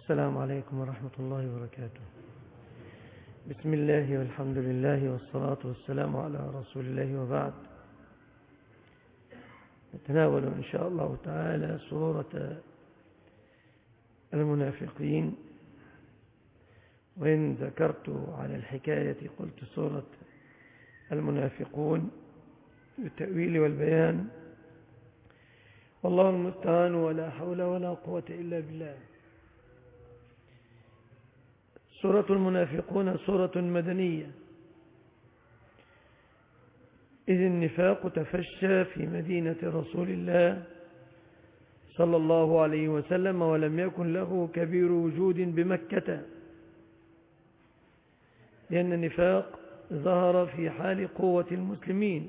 السلام عليكم ورحمة الله وبركاته. بسم الله والحمد لله والصلاة والسلام على رسول الله، وبعد. نتناول إن شاء الله تعالى سورة المنافقين. وإن ذكرت على الحكاية قلت سورة المنافقون بالتأويل والبيان، والله المستعان، ولا حول ولا قوة إلا بالله. سورة المنافقون سورة مدنية، إذ النفاق تفشى في مدينة رسول الله صلى الله عليه وسلم، ولم يكن له كبير وجود بمكة، لأن النفاق ظهر في حال قوة المسلمين،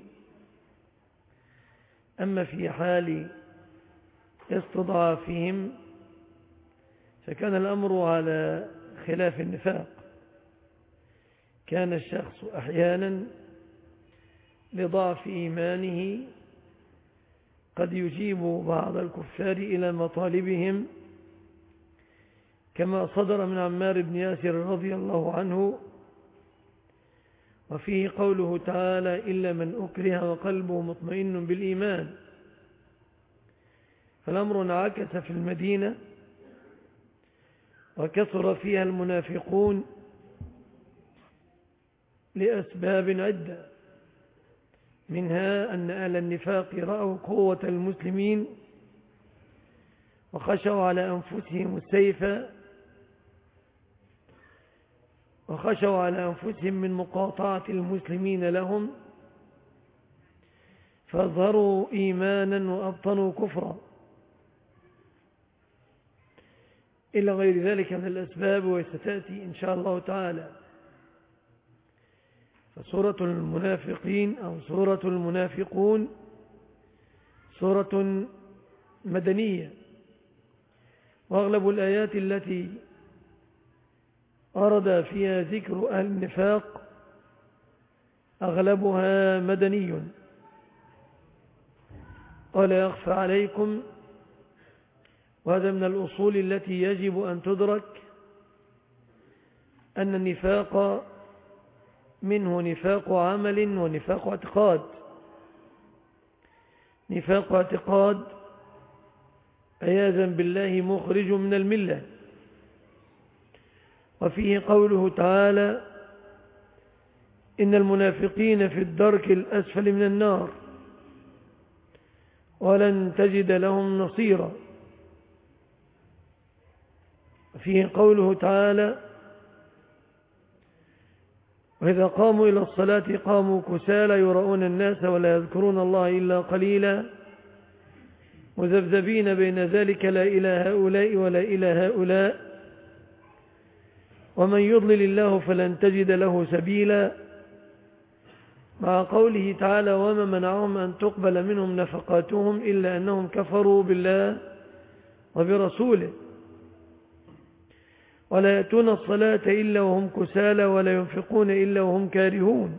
أما في حال استضعافهم فكان الأمر على خلاف النفاق. كان الشخص أحيانا لضعف إيمانه قد يجيب بعض الكفار إلى مطالبهم، كما صدر من عمار بن ياسر رضي الله عنه، وفيه قوله تعالى: إلا من أكره وقلبه مطمئن بالإيمان. فالأمر انعكس في المدينة، وكثر فيها المنافقون لأسباب عدة، منها أن أهل النفاق رأوا قوة المسلمين وخشوا على أنفسهم السيف، وخشوا على أنفسهم من مقاطعة المسلمين لهم، فاظهروا إيمانا وأبطنوا كفرا، إلى غير ذلك من الأسباب، وستأتي إن شاء الله تعالى. فسورة المنافقين أو سورة المنافقون سورة مدنية، وأغلب الآيات التي ورد فيها ذكر أهل النفاق أغلبها مدني. ولا يخفى عليكم، وهذا من الأصول التي يجب أن تدرك، أن النفاق منه نفاق عمل ونفاق اعتقاد. نفاق اعتقاد عياذا بالله مخرج من الملة، وفيه قوله تعالى: إن المنافقين في الدرك الأسفل من النار ولن تجد لهم نصيرا. وفيه قوله تعالى: وإذا قاموا إلى الصلاة قاموا كسالى يراءون الناس ولا يذكرون الله إلا قليلا مذبذبين بين ذلك لا إلى هؤلاء ولا إلى هؤلاء ومن يضلل الله فلن تجد له سبيلا. مع قوله تعالى: وما منعهم أن تقبل منهم نفقاتهم إلا أنهم كفروا بالله وبرسوله ولا يأتون الصلاة إلا وهم كسالى ولا ينفقون إلا وهم كارهون.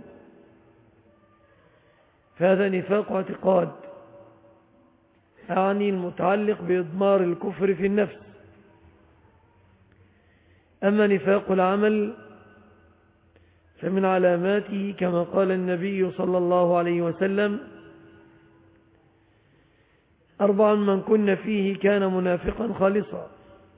فهذا نفاق اعتقاد، يعني المتعلق بإضمار الكفر في النفس. أما نفاق العمل فمن علاماته كما قال النبي صلى الله عليه وسلم: 4 من كن فيه كان منافقا خالصا: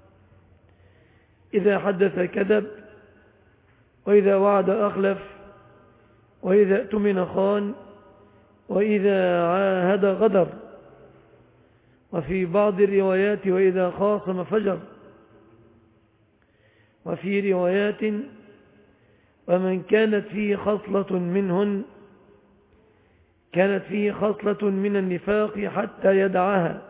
إذا حدث كذب، وإذا وعد أخلف، وإذا اؤتمن خان، وإذا عاهد غدر، وفي بعض الروايات: وإذا خاصم فجر. وفي روايات: ومن كانت فيه خصلة منهن كانت فيه خصلة من النفاق حتى يدعها.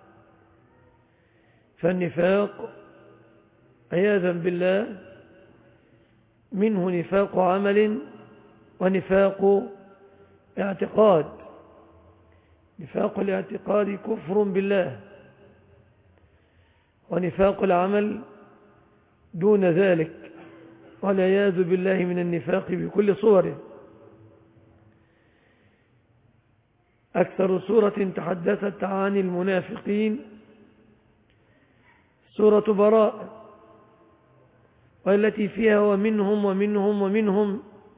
فالنفاق عياذا بالله منه نفاق عمل ونفاق اعتقاد. نفاق الاعتقاد كفر بالله، ونفاق العمل دون ذلك، والعياذ بالله من النفاق بكل صوره. أكثر سورة تحدثت عن المنافقين سورة براء، والتي فيها ومنهم ومنهم ومنهم،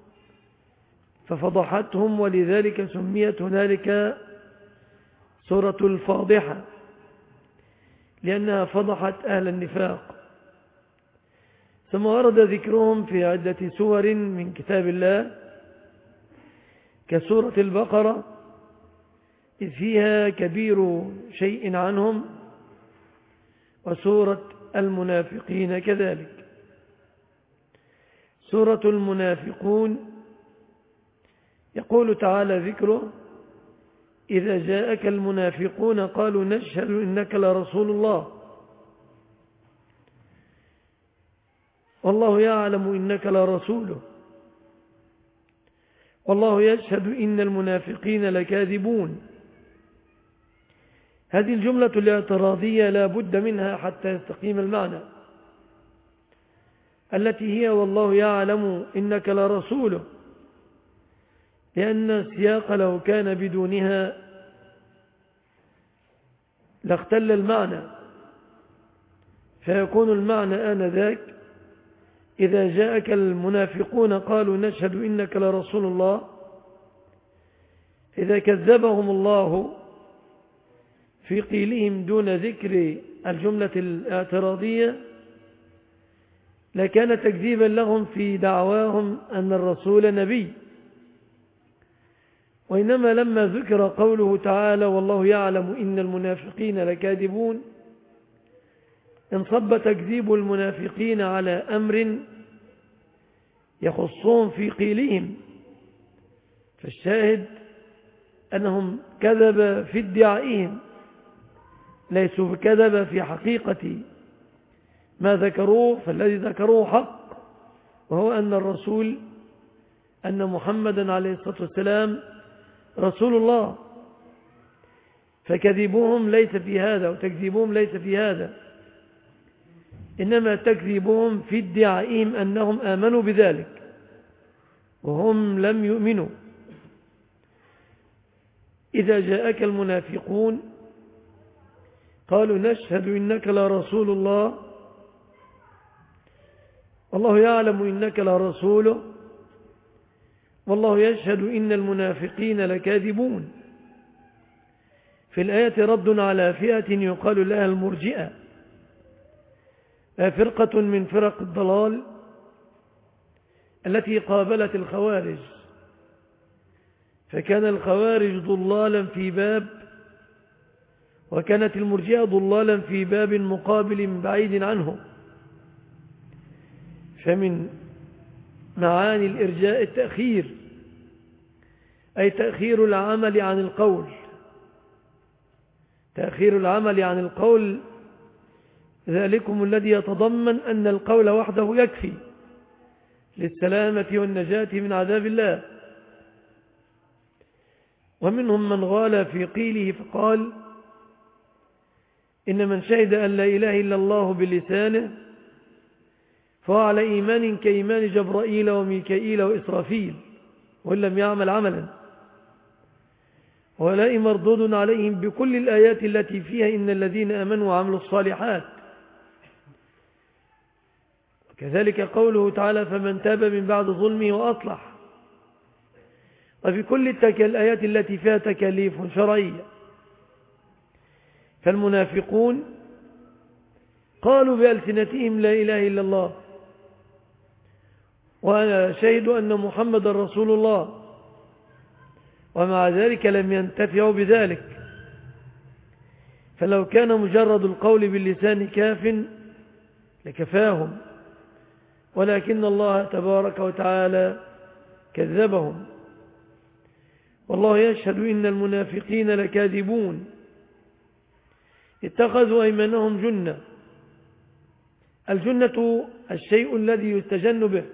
ففضحتهم، ولذلك سميت هنالك سورة الفاضحة، لأنها فضحت أهل النفاق. ثم ورد ذكرهم في عدة سور من كتاب الله كسورة البقرة، إذ فيها كبير شيء عنهم، وسورة المنافقين كذلك. سورة المنافقون يقول تعالى ذكره: إذا جاءك المنافقون قالوا نشهد إنك لرسول الله والله يعلم إنك لرسوله والله يشهد إن المنافقين لكاذبون. هذه الجملة الاعتراضية لا بد منها حتى يستقيم المعنى، التي هي والله يعلم إنك لرسوله، لأن السياق لو كان بدونها لاختل المعنى، فيكون المعنى آنذاك: إذا جاءك المنافقون قالوا نشهد إنك لرسول الله. إذا كذبهم الله في قيلهم دون ذكر الجملة الاعتراضية لكان تكذيبا لهم في دعواهم أن الرسول نبي، وإنما لما ذكر قوله تعالى والله يعلم إن المنافقين لكاذبون انصب تكذيب المنافقين على أمر يخصهم في قيلهم، فالشاهد أنهم كذب في ادعائهم، ليسوا بكذب في حقيقة ما ذكروه، فالذي ذكروه حق، وهو أن الرسول أن محمدا عليه الصلاة والسلام رسول الله، فكذبهم ليس في هذا وتكذيبهم ليس في هذا، إنما تكذيبهم في ادعائهم أنهم آمنوا بذلك وهم لم يؤمنوا. إذا جاءك المنافقون قالوا نشهد إنك لرسول الله والله يعلم إنك لرسوله والله يشهد إن المنافقين لكاذبون. في الآية رد على فئة يقال لها المرجئة، فرقة من فرق الضلال التي قابلت الخوارج، فكان الخوارج ضلالا في باب، وكانت المرجئة ضلالا في باب مقابل بعيد عنه. فمن معاني الإرجاء التأخير، أي تأخير العمل عن القول، تأخير العمل عن القول، ذلكم الذي يتضمن أن القول وحده يكفي للسلامة والنجاة من عذاب الله. ومنهم من غال في قيله فقال إن من شهد أن لا إله إلا الله بلسانه فهو على إيمان كإيمان جبرائيل وميكائيل وإسرافيل وإن لم يعمل عملا، وهؤلاء مردود عليهم بكل الآيات التي فيها إن الذين آمنوا وعملوا الصالحات. وكذلك قوله تعالى فمن تاب من بعد ظلمه وأصلح، وفي كل الآيات التي فيها تكاليف شرعية. فالمنافقون قالوا بألسنتهم لا إله إلا الله وشهدوا أن محمد رسول الله، ومع ذلك لم ينتفعوا بذلك، فلو كان مجرد القول باللسان كاف لكفاهم، ولكن الله تبارك وتعالى كذبهم. والله يشهد إن المنافقين لكاذبون اتخذوا أيمانهم جنة. الجنة الشيء الذي يستجن به،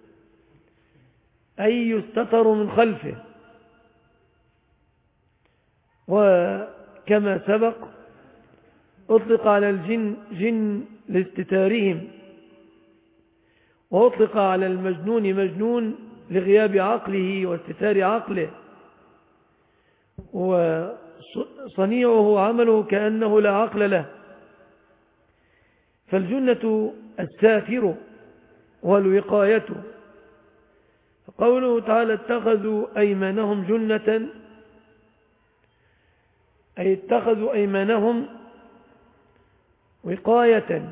أي يستتر من خلفه، وكما سبق أطلق على الجن جن لاستتارهم، وأطلق على المجنون مجنون لغياب عقله واستتار عقله، وصنيعه عمله كأنه لا عقل له. فالجنة الساتر والوقاية. قوله تعالى اتخذوا أيمانهم جنة، أي اتخذوا أيمانهم وقاية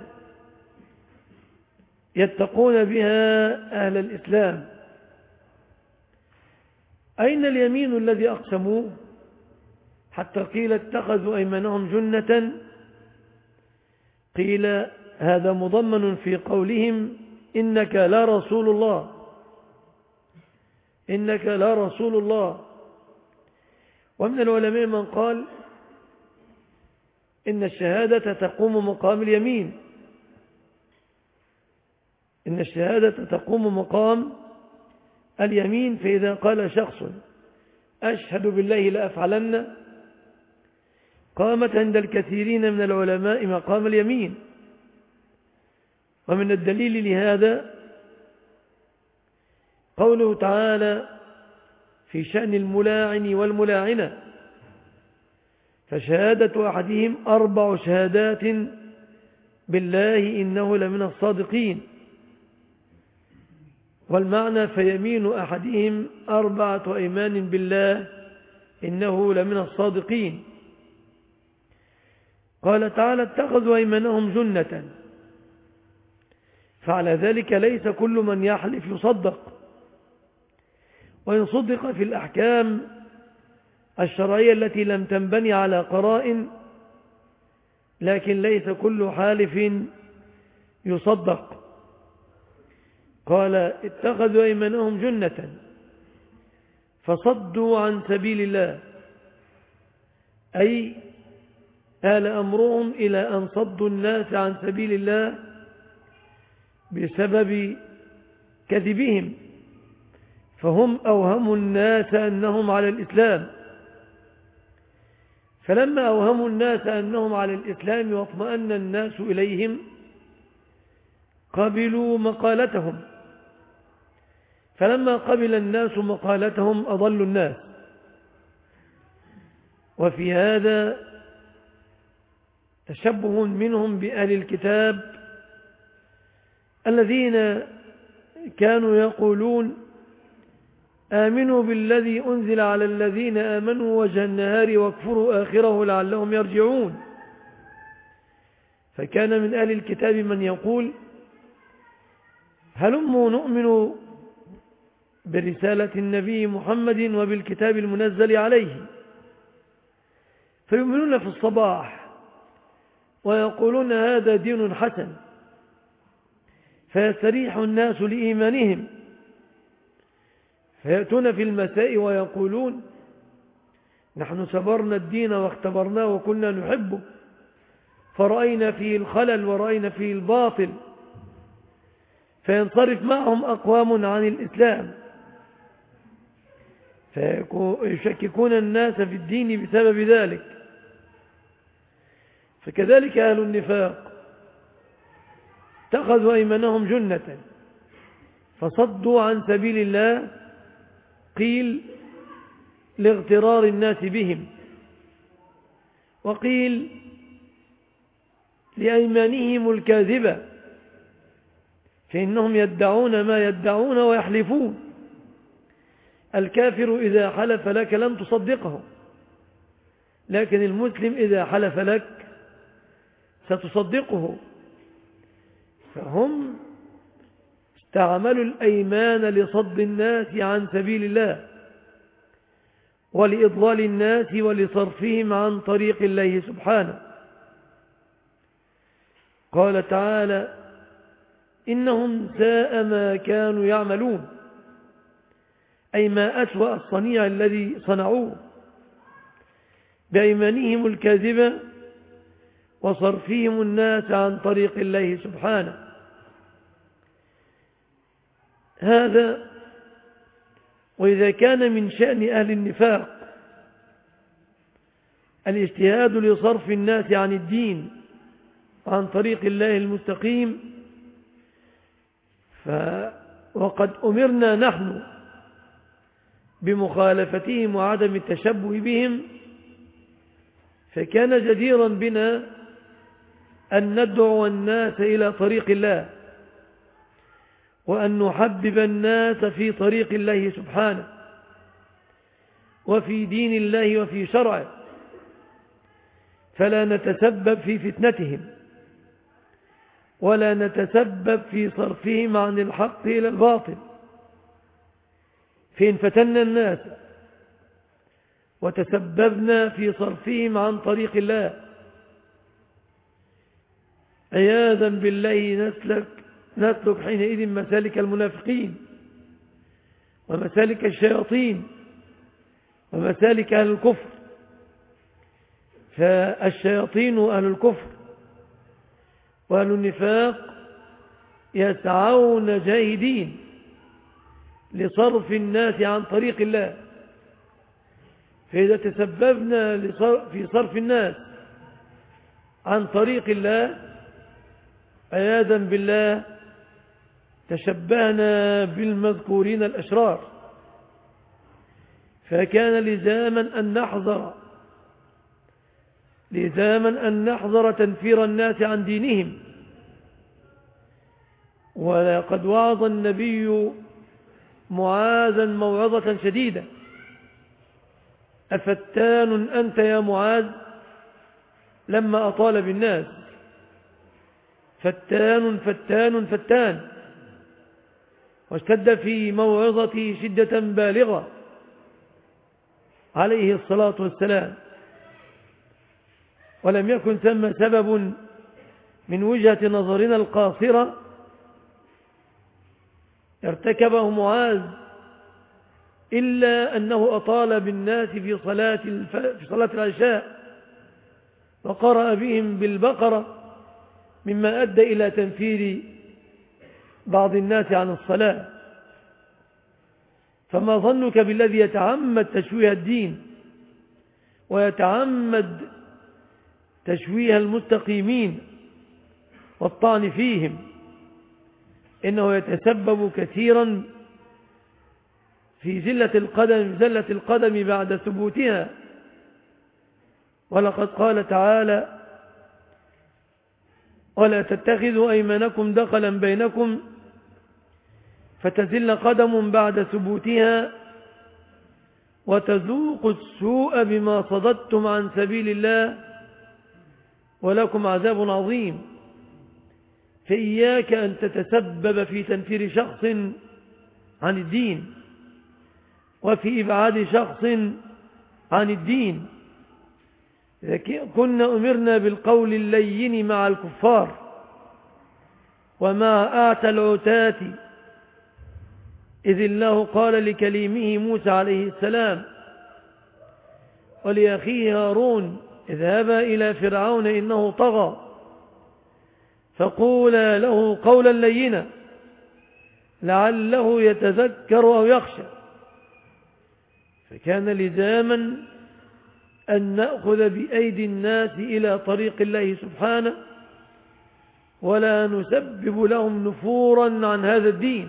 يتقون بها أهل الإسلام. أين اليمين الذي أقسموه حتى قيل اتخذوا أيمانهم جنة؟ قيل هذا مضمن في قولهم إنك لا رسول الله، إنك لا رسول الله. ومن العلماء من قال إن الشهادة تقوم مقام اليمين، إن الشهادة تقوم مقام اليمين. فإذا قال شخص أشهد بالله لأفعلن، قامت عند الكثيرين من العلماء مقام اليمين. ومن الدليل لهذا قوله تعالى في شأن الملاعن والملاعنة: فشهادة أحدهم 4 شهادات بالله إنه لمن الصادقين. والمعنى فيمين أحدهم 4 أيمان بالله إنه لمن الصادقين. قال تعالى اتخذوا أيمانهم جنة، فعلى ذلك ليس كل من يحلف يصدق، وإن صدق في الأحكام الشرعية التي لم تنبني على قرائن، لكن ليس كل حالف يصدق. قال اتخذوا أيمانهم جنة فصدوا عن سبيل الله، أي آل أمرهم إلى أن صدوا الناس عن سبيل الله بسبب كذبهم، فهم أوهموا الناس أنهم على الإسلام. فلما أوهموا الناس أنهم على الإسلام واطمأن الناس إليهم قبلوا مقالتهم، فلما قبل الناس مقالتهم أضلوا الناس. وفي هذا تشبه منهم بأهل الكتاب الذين كانوا يقولون آمنوا بالذي أنزل على الذين آمنوا وجه النهار واكفروا آخره لعلهم يرجعون. فكان من أهل الكتاب من يقول هلموا نؤمن برسالة النبي محمد وبالكتاب المنزل عليه، فيؤمنون في الصباح ويقولون هذا دين حسن، فيستريح الناس لإيمانهم، فيأتون في المساء ويقولون نحن سبرنا الدين واختبرناه وكنا نحبه، فرأينا فيه الخلل ورأينا فيه الباطل، فينصرف معهم أقوام عن الإسلام، فيشككون الناس في الدين بسبب ذلك. فكذلك أهل النفاق اتخذوا أيمانهم جنة فصدوا عن سبيل الله، قيل لاغترار الناس بهم، وقيل لأيمانهم الكاذبة، فإنهم يدعون ما يدعون ويحلفون. الكافر إذا حلف لك لن تصدقه، لكن المسلم إذا حلف لك ستصدقه. فهم استعملوا الأيمان لصد الناس عن سبيل الله ولإضلال الناس ولصرفهم عن طريق الله سبحانه. قال تعالى إنهم ساء ما كانوا يعملون، أي ما أسوأ الصنيع الذي صنعوه بأيمانهم الكاذبة وصرفهم الناس عن طريق الله سبحانه. هذا وإذا كان من شأن أهل النفاق الاجتهاد لصرف الناس عن الدين عن طريق الله المستقيم، وقد أمرنا نحن بمخالفتهم وعدم التشبه بهم، فكان جديرا بنا أن ندعو الناس إلى طريق الله وأن نحبب الناس في طريق الله سبحانه وفي دين الله وفي شرعه، فلا نتسبب في فتنتهم ولا نتسبب في صرفهم عن الحق إلى الباطل. فإن فتنا الناس وتسببنا في صرفهم عن طريق الله عياذا بالله نسلك حينئذ مسالك المنافقين ومسالك الشياطين ومسالك أهل الكفر. فالشياطين وأهل الكفر وأهل النفاق يسعون جاهدين لصرف الناس عن طريق الله، فإذا تسببنا في صرف الناس عن طريق الله عياذا بالله تشبهنا بالمذكورين الأشرار، فكان لزاما أن نحذر تنفير الناس عن دينهم. ولقد وعظ النبي معاذا موعظة شديدة: أفتان أنت يا معاذ؟ لما أطال بالناس فتان فتان فتان، واشتد في موعظته شدة بالغة عليه الصلاة والسلام. ولم يكن ثم سبب من وجهة نظرنا القاصرة ارتكبه معاذ إلا أنه أطال بالناس في صلاة العشاء وقرأ بهم بالبقرة، مما أدى إلى تنفير بعض الناس عن الصلاة. فما ظنك بالذي يتعمد تشويه الدين ويتعمد تشويه المستقيمين والطعن فيهم؟ إنه يتسبب كثيرا في زلة القدم بعد ثبوتها. ولقد قال تعالى: ولا تتخذوا أيمانكم دخلا بينكم فتزل قدم بعد ثبوتها وتذوقوا السوء بما صددتم عن سبيل الله ولكم عذاب عظيم. فإياك أن تتسبب في تنفير شخص عن الدين وفي إبعاد شخص عن الدين. كنا أمرنا بالقول اللين مع الكفار ومع أعتى العتاة، إذ الله قال لكليمه موسى عليه السلام ولأخيه هارون: اذهبا إلى فرعون إنه طغى فقولا له قولا لينا لعله يتذكر أو يخشى. فكان لزاما أن نأخذ بأيدي الناس إلى طريق الله سبحانه ولا نسبب لهم نفورا عن هذا الدين.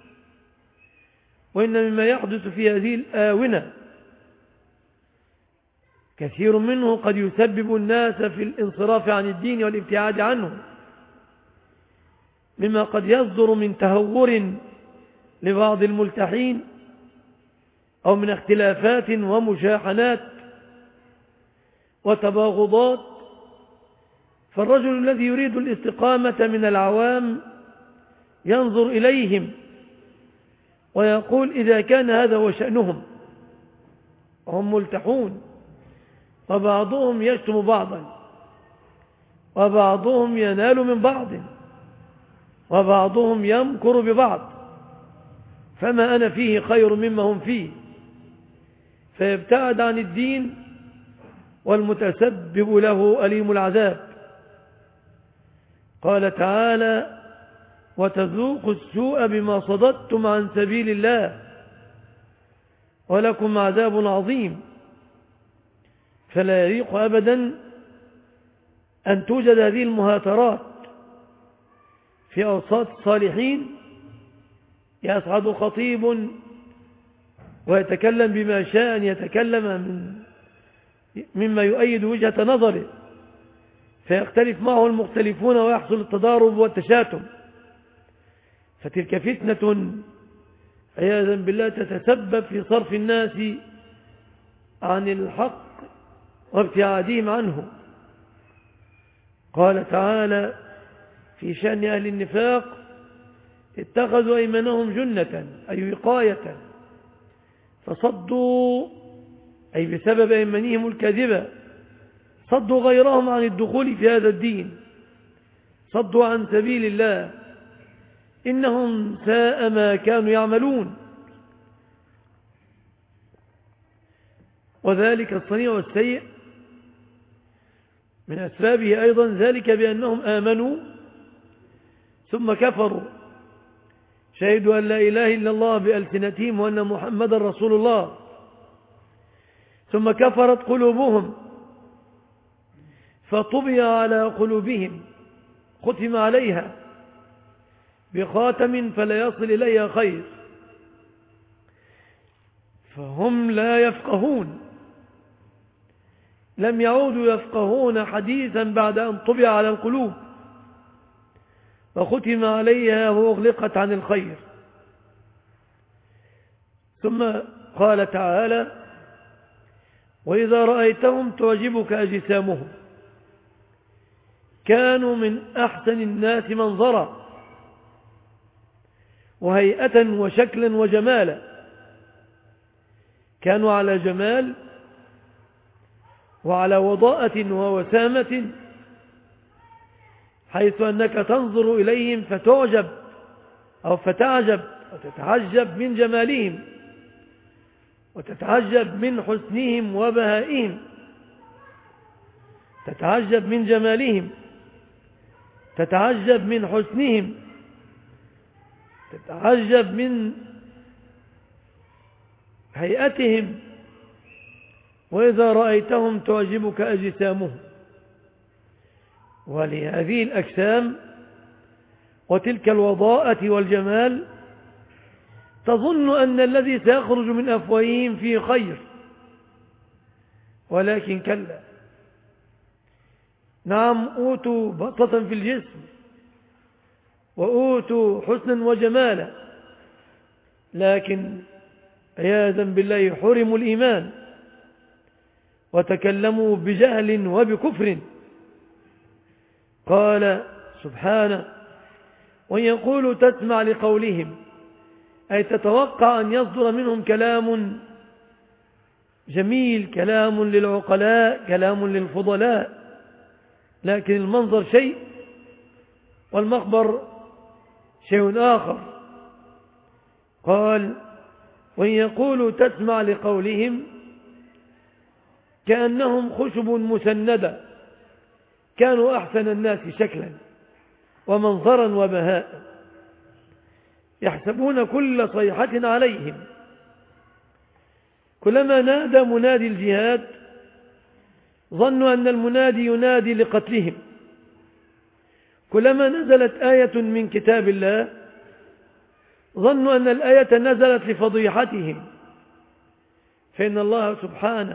وإن مما يحدث في هذه الآونة كثير منه قد يسبب الناس في الانصراف عن الدين والابتعاد عنه، مما قد يصدر من تهور لبعض الملتحين أو من اختلافات ومشاحنات وتباغضات. فالرجل الذي يريد الاستقامة من العوام ينظر إليهم ويقول: إذا كان هذا هو شأنهم وهم ملتحون وبعضهم يشتم بعضا وبعضهم ينال من بعض وبعضهم يمكر ببعض، فما أنا فيه خير مما هم فيه، فيبتعد عن الدين والمتسبب له أليم العذاب. قال تعالى: وتذوقوا السوء بما صددتم عن سبيل الله ولكم عذاب عظيم. فلا يليق أبدا أن توجد هذه المهاترات في أوساط الصالحين. يصعد خطيب ويتكلم بما شاء أن يتكلم مما يؤيد وجهة نظره، فيختلف معه المختلفون ويحصل التضارب والتشاتم، فتلك فتنة عياذا بالله تتسبب في صرف الناس عن الحق وابتعادهم عنه. قال تعالى في شأن أهل النفاق: اتخذوا أيمانهم جنة أي وقاية فصدوا، أي بسبب أيمانهم الكاذبة صدوا غيرهم عن الدخول في هذا الدين، صدوا عن سبيل الله، إنهم ساء ما كانوا يعملون. وذلك الصنيع والسيء من أسبابه أيضا ذلك بأنهم آمنوا ثم كفروا، شهدوا أن لا إله إلا الله بألسنتهم وأن محمد رسول الله، ثم كفرت قلوبهم فطبع على قلوبهم، ختم عليها بخاتم فلا يصل إليها خير، فهم لا يفقهون، لم يعودوا يفقهون حديثا بعد أن طبع على القلوب وختم عليها وأغلقت عن الخير. ثم قال تعالى: وإذا رأيتهم تعجبك أجسامهم، كانوا من أحسن الناس منظرا وهيئة وشكلا وجمالا، كانوا على جمال وعلى وضاءة ووسامة، حيث أنك تنظر إليهم فتعجب أو فتعجب وتتعجب من جمالهم وتتعجب من حسنهم وبهائهم، تتعجب من جمالهم، تتعجب من حسنهم، تتعجب من هيئتهم. وإذا رأيتهم تعجبك أجسامهم، ولهذه الأجسام وتلك الوضاءة والجمال تظن أن الذي سيخرج من أفواههم فيه خير، ولكن كلا. نعم، أوتوا بسطة في الجسم وأوتوا حسنا وجمالا، لكن عياذا بالله حرموا الإيمان وتكلموا بجهل وبكفر. قال سبحانه: وإن يقولوا تسمع لقولهم، أي تتوقع أن يصدر منهم كلام جميل، كلام للعقلاء، كلام للفضلاء، لكن المنظر شيء والمخبر شيء آخر. قال: وإن يقولوا تسمع لقولهم كأنهم خشب مسندة، كانوا أحسن الناس شكلا ومنظرا وبهاء، يحسبون كل صيحة عليهم، كلما نادى منادي الجهاد ظنوا أن المنادي ينادي لقتلهم، كلما نزلت آية من كتاب الله ظنوا أن الآية نزلت لفضيحتهم، فإن الله سبحانه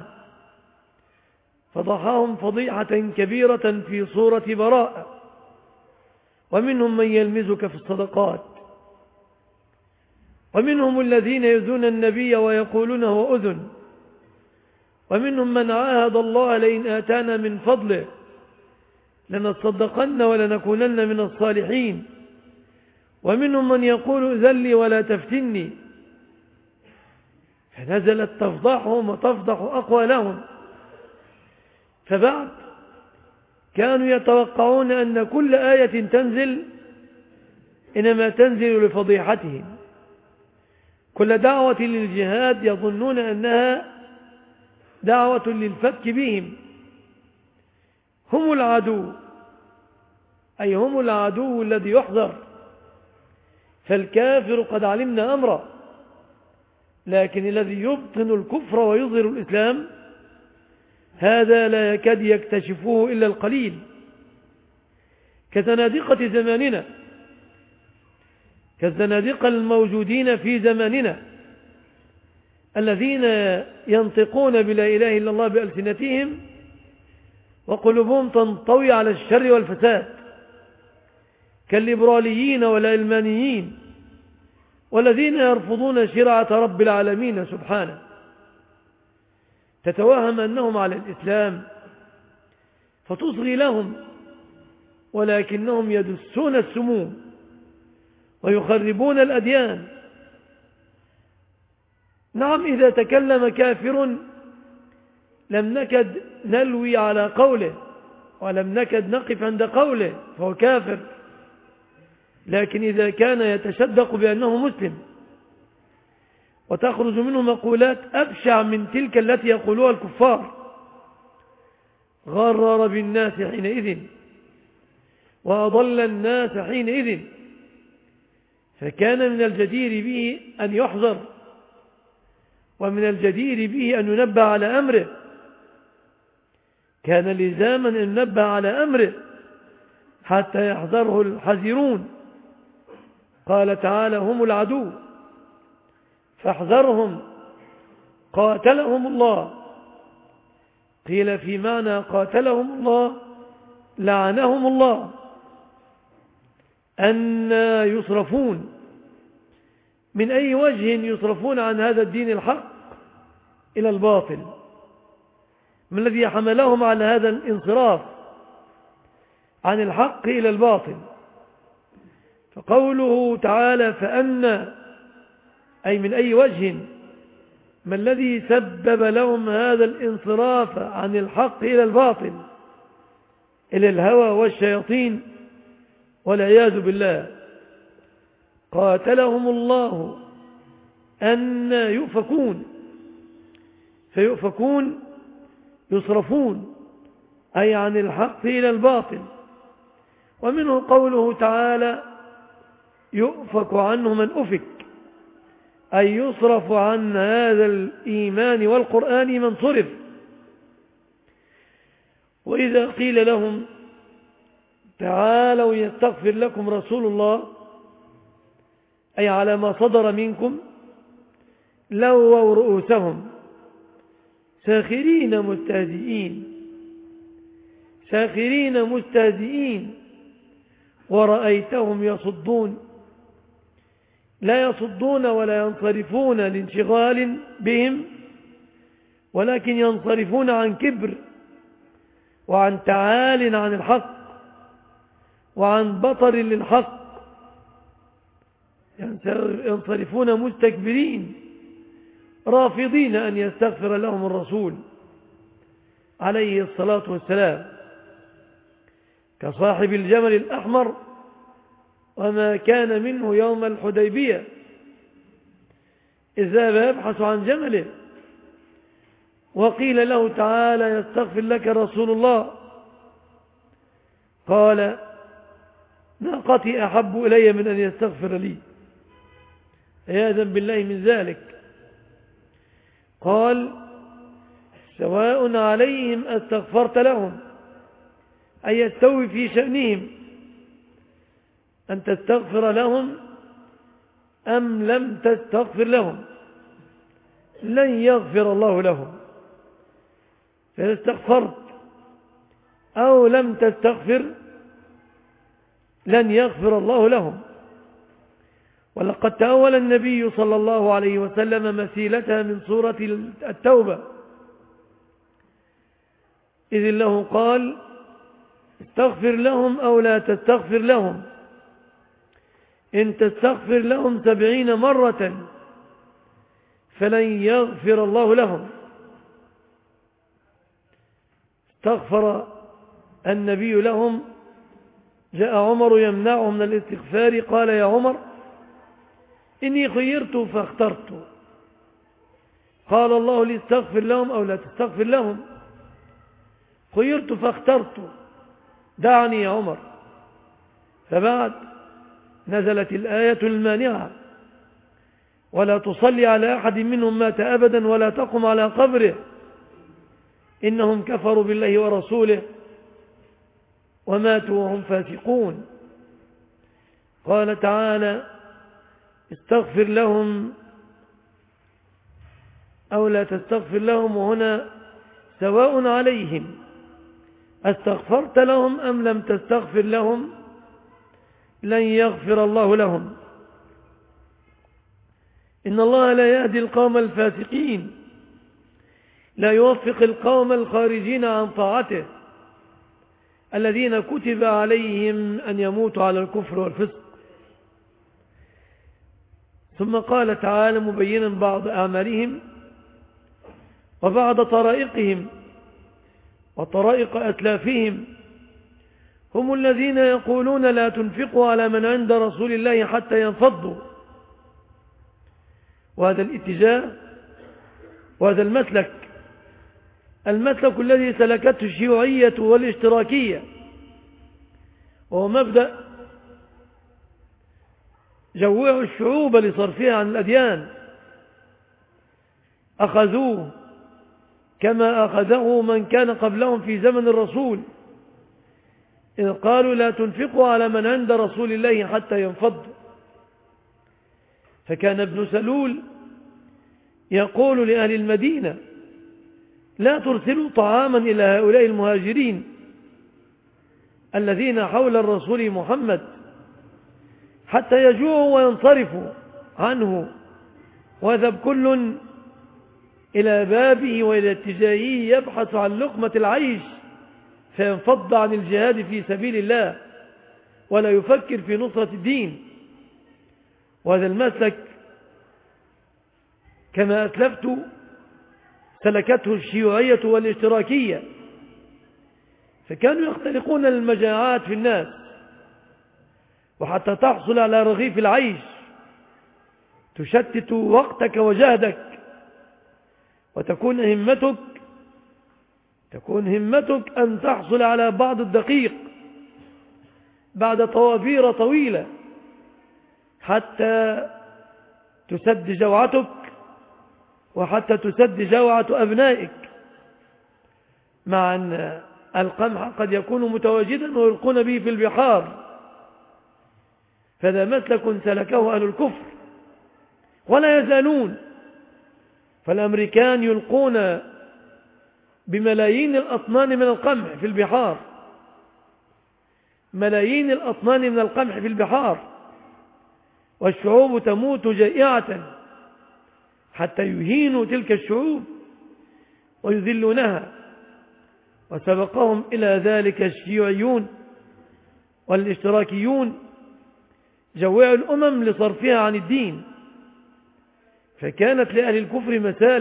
فضحهم فضيحة كبيرة في صورة براءة. ومنهم من يلمزك في الصدقات، ومنهم الذين يؤذون النبي ويقولون هو أذن، ومنهم من عاهد الله لئن آتانا من فضله لنصدقن ولنكونن من الصالحين، ومنهم من يقول ائذن لي ولا تفتني، فنزلت تفضحهم وتفضح أقوالهم. فبعد كانوا يتوقعون أن كل آية تنزل إنما تنزل لفضيحتهم، كل دعوة للجهاد يظنون أنها دعوة للفتك بهم، هم العدو، أي هم العدو الذي يحذر. فالكافر قد علمنا أمره، لكن الذي يبطن الكفر ويظهر الإسلام هذا لا يكاد يكتشفوه إلا القليل، كزنادقة زماننا، كالزنادقة الموجودين في زماننا الذين ينطقون بلا إله إلا الله بألسنتهم وقلوبهم تنطوي على الشر والفساد، كالليبراليين والعلمانيين والذين يرفضون شرعة رب العالمين سبحانه تتوهم أنهم على الإسلام فتصغي لهم، ولكنهم يدسون السموم ويخربون الأديان. نعم، إذا تكلم كافر لم نكد نلوي على قوله ولم نكد نقف عند قوله فهو كافر، لكن إذا كان يتشدق بأنه مسلم وتخرج منه مقولات أبشع من تلك التي يقولها الكفار، غرر بالناس حينئذ وأضل الناس حينئذ، فكان من الجدير به أن يحذر، ومن الجدير به أن ينبه على أمره، كان لزاما أن ينبه على أمره حتى يحذره الحذرون. قال تعالى: هم العدو فاحذرهم قاتلهم الله. قيل في معنى قاتلهم الله لعنهم الله، أن يصرفون، من أي وجه يصرفون عن هذا الدين الحق إلى الباطل؟ ما الذي حملهم على هذا الانصراف عن الحق إلى الباطل؟ فقوله تعالى فأن، أي من أي وجه، ما الذي سبب لهم هذا الانصراف عن الحق إلى الباطل، إلى الهوى والشياطين والعياذ بالله؟ قاتلهم الله أن يؤفكون، فيؤفكون يصرفون أي عن الحق إلى الباطل. ومنه قوله تعالى: يؤفك عنه من أفك، أي يصرف عن هذا الإيمان والقرآن من صرف. وإذا قيل لهم تعالوا يستغفر لكم رسول الله، أي على ما صدر منكم، لووا رؤوسهم ساخرين مستهزئين، ساخرين مستهزئين، ورأيتهم يصدون، لا يصدون ولا ينصرفون لانشغال بهم، ولكن ينصرفون عن كبر وعن تعال عن الحق وعن بطر للحق، ينصرفون مستكبرين رافضين أن يستغفر لهم الرسول عليه الصلاة والسلام، كصاحب الجمل الأحمر وما كان منه يوم الحديبية، إذ ذهب يبحث عن جمله وقيل له تعالى يستغفر لك رسول الله، قال: ناقتي أحب إلي من أن يستغفر لي، عياذا بالله من ذلك. قال: سواء عليهم استغفرت لهم، أي يستوي في شأنهم أن تستغفر لهم أم لم تستغفر لهم، لن يغفر الله لهم. فإذا استغفرت أو لم تستغفر لن يغفر الله لهم. ولقد تأول النبي صلى الله عليه وسلم مثيلتها من سورة التوبة، إذ له قال: استغفر لهم أو لا تستغفر لهم، إن تستغفر لهم 70 مرة فلن يغفر الله لهم. استغفر النبي لهم، جاء عمر يمنعه من الاستغفار، قال: يا عمر إني خيرت فاخترت، قال الله لي استغفر لهم أو لا تستغفر لهم، خيرت فاخترت، دعني يا عمر. فبعد نزلت الآية المانعة: ولا تصلي على أحد منهم مات أبدا ولا تقم على قبره إنهم كفروا بالله ورسوله وماتوا وهم فاسقون. قال تعالى: استغفر لهم أو لا تستغفر لهم، وهنا سواء عليهم استغفرت لهم أم لم تستغفر لهم لن يغفر الله لهم. إن الله لا يهدي القوم الفاسقين، لا يوفق القوم الخارجين عن طاعته الذين كتب عليهم أن يموتوا على الكفر والفسق. ثم قال تعالى مبينا بعض أعمالهم وبعض طرائقهم وطرائق أتلافهم: هم الذين يقولون لا تنفقوا على من عند رسول الله حتى ينفضوا. وهذا الاتجاه وهذا المسلك الذي سلكته الشيوعية والاشتراكية، وهو مبدأ جوعوا الشعوب لصرفها عن الأديان، أخذوه كما أخذه من كان قبلهم في زمن الرسول، إذ قالوا لا تنفقوا على من عند رسول الله حتى ينفضوا. فكان ابن سلول يقول لأهل المدينة: لا ترسلوا طعاما إلى هؤلاء المهاجرين الذين حول الرسول محمد حتى يجوعوا وينصرفوا عنه، ويذهب كل إلى بابه وإلى اتجاهه يبحث عن لقمة العيش، فينفض عن الجهاد في سبيل الله ولا يفكر في نصرة الدين. وهذا المسلك كما أسلفت سلكته الشيوعية والاشتراكية، فكانوا يختلقون المجاعات في الناس، وحتى تحصل على رغيف العيش تشتت وقتك وجهدك، وتكون همتك أن تحصل على بعض الدقيق بعد طوابير طويلة حتى تسد جوعتك وحتى تسد جوعة أبنائك، مع أن القمح قد يكون متواجدا ويلقون به في البحار. فهذا مسلك سلكه أهل الكفر ولا يزالون. فالأمريكان يلقون بملايين الأطنان من القمح في البحار، ملايين الأطنان من القمح في البحار، والشعوب تموت جائعة حتى يهينوا تلك الشعوب ويذلونها. وسبقهم إلى ذلك الشيوعيون والاشتراكيون، جوعوا الأمم لصرفها عن الدين. فكانت لأهل الكفر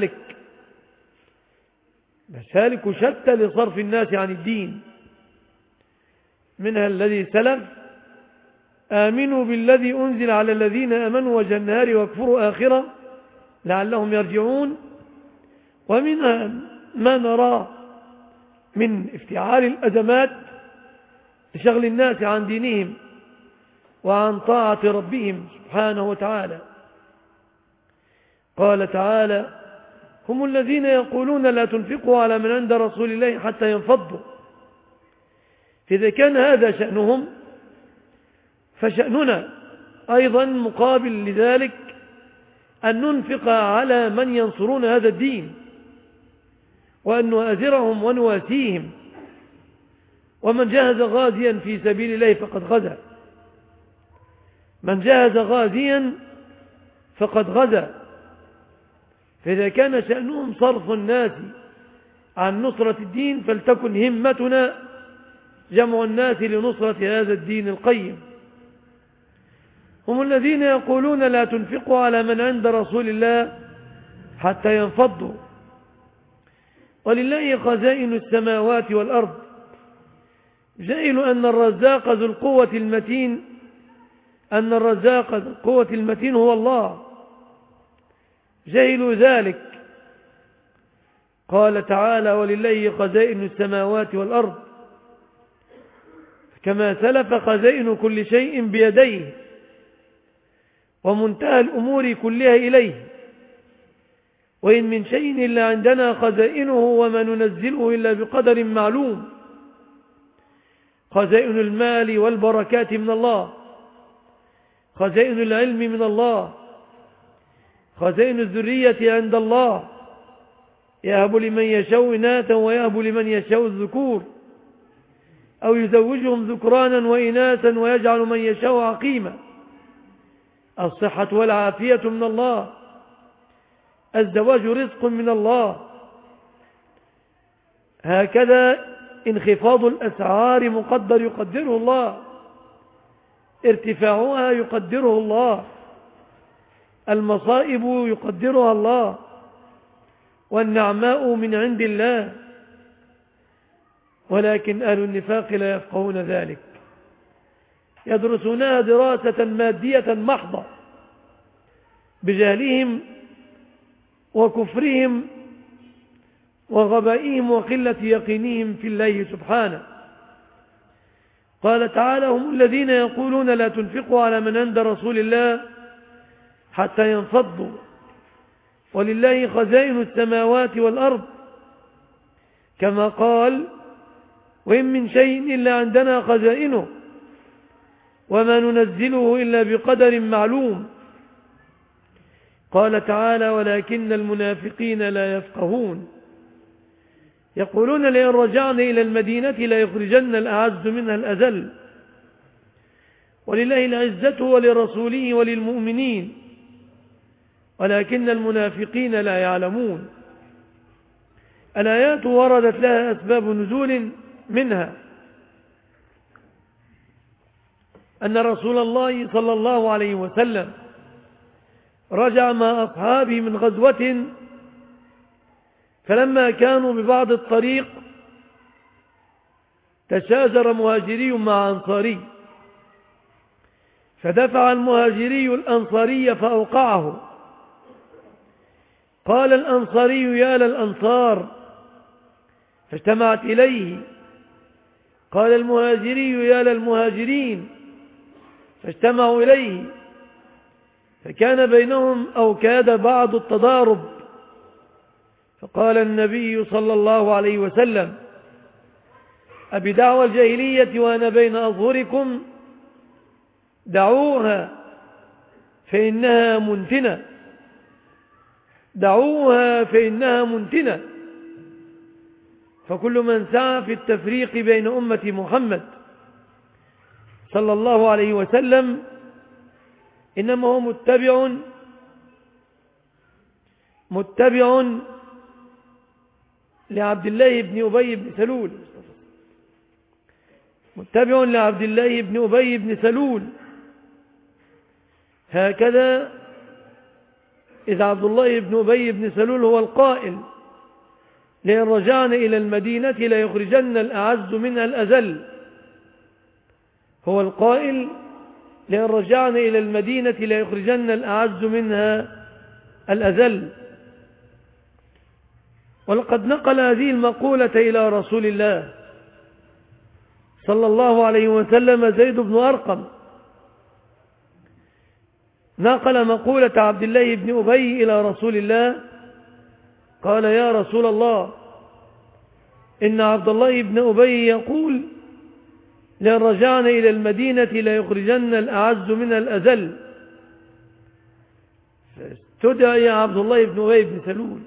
مسالك شتى لصرف الناس عن الدين، منها الذي سلف: آمنوا بالذي أنزل على الذين آمنوا وجه النهار واكفروا آخرة لعلهم يرجعون. ومنها ما نراه من افتعال الأزمات لشغل الناس عن دينهم وعن طاعة ربهم سبحانه وتعالى. قال تعالى: هم الذين يقولون لا تنفقوا على من عند رسول الله حتى ينفضوا. فإذا كان هذا شأنهم فشأننا أيضا مقابل لذلك أن ننفق على من ينصرون هذا الدين، وأن نؤازرهم ونواسيهم. ومن جهز غازيا في سبيل الله فقد غزا، من جهز غازيا فقد غزا. فإذا كان شأنهم صرف الناس عن نصرة الدين، فلتكن همتنا جمع الناس لنصرة هذا الدين القيم. هم الذين يقولون لا تنفقوا على من عند رسول الله حتى ينفضوا. ولله خزائن السماوات والأرض. جائل أن الرزاق ذو القوة المتين هو الله، جهلوا ذلك. قال تعالى: ولله خزائن السماوات والأرض. كما سلف خزائن كل شيء بيديه، ومنتهى الأمور كلها إليه، وإن من شيء إلا عندنا خزائنه وما ننزله إلا بقدر معلوم. خزائن المال والبركات من الله، خزائن العلم من الله، خزائن الذرية عند الله، يهب لمن يشاء إناثا ويهب لمن يشاء الذكور، أو يزوجهم ذكرانا وإناثا ويجعل من يشاء عقيما. الصحة والعافية من الله، الزواج رزق من الله. هكذا انخفاض الأسعار مقدر يقدره الله، ارتفاعها يقدره الله، المصائب يقدرها الله، والنعماء من عند الله، ولكن أهل النفاق لا يفقهون ذلك، يدرسونها دراسة مادية محضة بجهلهم وكفرهم وغبائهم وقلة يقينهم في الله سبحانه. قال تعالى: هم الذين يقولون لا تنفقوا على من عند رسول الله حتى ينفضوا ولله خزائن السماوات والأرض، كما قال: وإن من شيء إلا عندنا خزائنه وما ننزله إلا بقدر معلوم. قال تعالى: ولكن المنافقين لا يفقهون يقولون لئن رجعنا إلى المدينة ليخرجن الأعز منها الأذل ولله العزة ولرسوله وللمؤمنين ولكن المنافقين لا يعلمون. الآيات وردت لها أسباب نزول، منها أن رسول الله صلى الله عليه وسلم رجع مع أصحابه من غزوة، فلما كانوا ببعض الطريق تشاجر مهاجري مع أنصاري، فدفع المهاجري الأنصاري فأوقعه. قال الأنصاري: يا للأنصار، فاجتمعت إليه. قال المهاجري: يا للمهاجرين، فاجتمعوا إليه، فكان بينهم أو كاد بعض التضارب. فقال النبي صلى الله عليه وسلم: أبدعوى الجاهلية وأنا بين أظهركم؟ دعوها فإنها منتنة، دعوها فإنها منتنة. فكل من سعى في التفريق بين أمة محمد صلى الله عليه وسلم إنما هو متبع لعبد الله بن أبي بن سلول، متبع لعبد الله بن أبي بن سلول. هكذا إذا عبد الله بن أبي بن سلول هو القائل: لئن رجعنا إلى المدينة ليخرجن الأعز منها الأذل، هو القائل: لئن رجعنا إلى المدينة ليخرجن الأعز منها الأذل. ولقد نقل هذه المقولة إلى رسول الله صلى الله عليه وسلم زيد بن أرقم، نقل مقولة عبد الله بن أبي إلى رسول الله، قال: يا رسول الله، إن عبد الله بن أبي يقول: لئن رجعنا إلى المدينة ليخرجن الأعز منها الأذل. فاستدعي عبد الله بن أبي بن سلول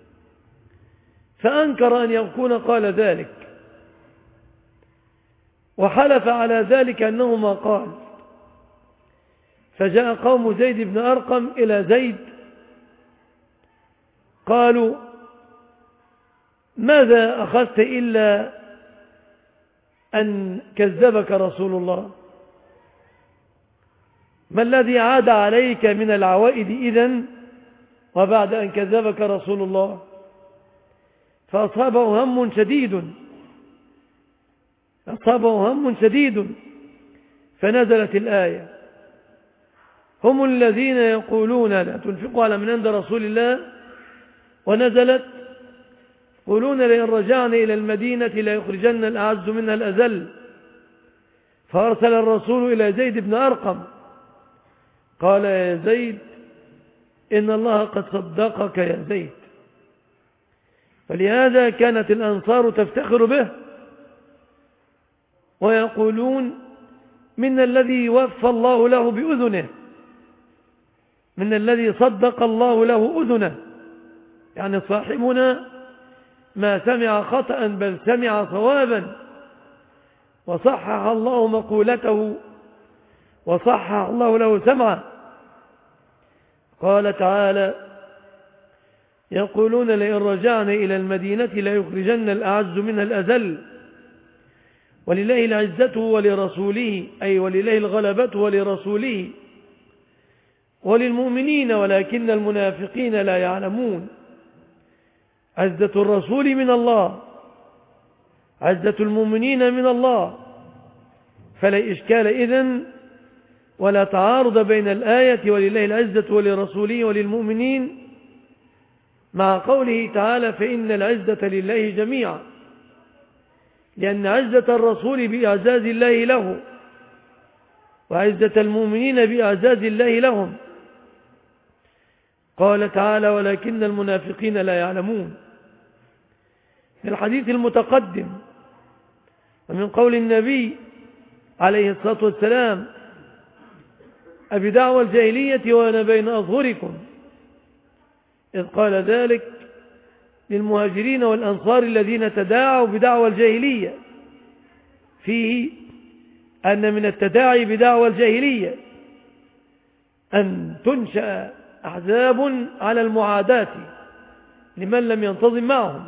فأنكر أن يكون قال ذلك، وحلف على ذلك أنه ما قال. فجاء قوم زيد بن أرقم إلى زيد قالوا: ماذا أخذت إلا أن كذبك رسول الله؟ ما الذي عاد عليك من العوائد إذن وبعد أن كذبك رسول الله؟ فأصابه هم شديد، فنزلت الآية: هم الذين يقولون لا تنفقوا على من عند رسول الله، ونزلت: يقولون لئن رجعنا إلى المدينة ليخرجن الأعز منها الأذل. فأرسل الرسول إلى زيد بن أرقم قال: يا زيد، إن الله قد صدقك يا زيد. فلهذا كانت الأنصار تفتخر به ويقولون: من الذي وفى الله له بأذنه، من الذي صدق الله له أذنه، يعني صاحبنا ما سمع خطأ بل سمع صوابا، وصحح الله مقولته وصحح الله له سمعه. قال تعالى: يقولون لئن رجعنا إلى المدينة ليخرجن الأعز منها الأذل ولله العزة ولرسوله، أي ولله الغلبة ولرسوله وللمؤمنين ولكن المنافقين لا يعلمون. عزة الرسول من الله، عزة المؤمنين من الله، فلا إشكال إذن ولا تعارض بين الآية ولله العزة ولرسوله وللمؤمنين مع قوله تعالى فإن العزة لله جميعا، لأن عزة الرسول بإعزاز الله له وعزة المؤمنين بإعزاز الله لهم. قال تعالى ولكن المنافقين لا يعلمون. في الحديث المتقدم ومن قول النبي عليه الصلاة والسلام أبدعوى الجاهلية وأنا بين أظهركم، إذ قال ذلك للمهاجرين والأنصار الذين تداعوا بدعوى الجاهلية، فيه أن من التداعي بدعوى الجاهلية أن تنشأ أحزاب على المعاداة لمن لم ينتظم معهم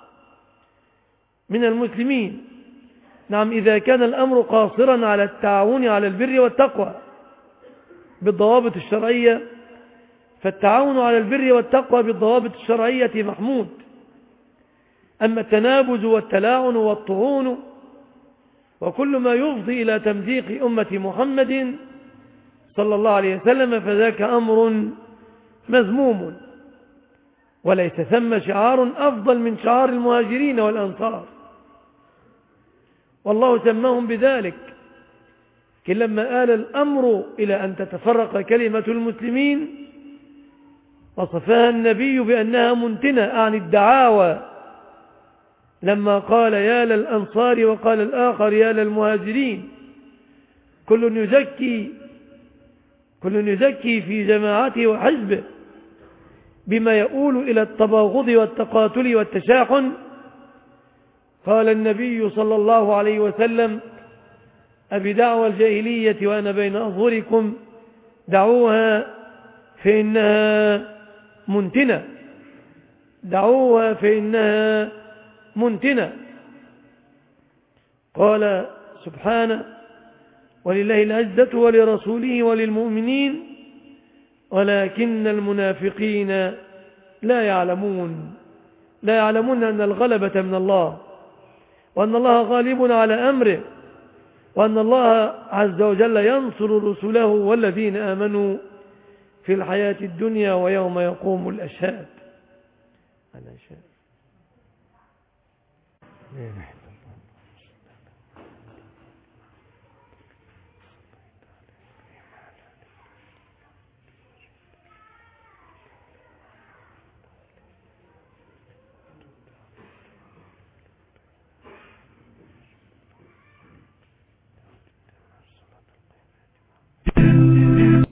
من المسلمين. نعم، إذا كان الأمر قاصرا على التعاون على البر والتقوى بالضوابط الشرعية، فالتعاون على البر والتقوى بالضوابط الشرعية محمود. أما التنابز والتلاعن والطعون وكل ما يفضي إلى تمزيق أمة محمد صلى الله عليه وسلم فذاك أمر مذموم، وليس ثم شعار أفضل من شعار المهاجرين والأنصار، والله سماهم بذلك. لما آل الأمر إلى أن تتفرق كلمة المسلمين وصفها النبي بأنها منتنة عن الدعاوى، لما قال يا للأنصار وقال الآخر يا للمهاجرين، كل يزكي في جماعته وحزبه بما يؤول إلى التباغض والتقاتل والتشاحن. قال النبي صلى الله عليه وسلم أبدعوى الجاهلية وأنا بين أظهركم دعوها فإنها منتنة، دعوها فإنها منتنة. قال سبحانه ولله العزة ولرسوله وللمؤمنين ولكن المنافقين لا يعلمون أن الغلبة من الله، وأن الله غالب على أمره، وأن الله عز وجل ينصر رسله والذين آمنوا في الحياة الدنيا ويوم يقوم الأشهاد.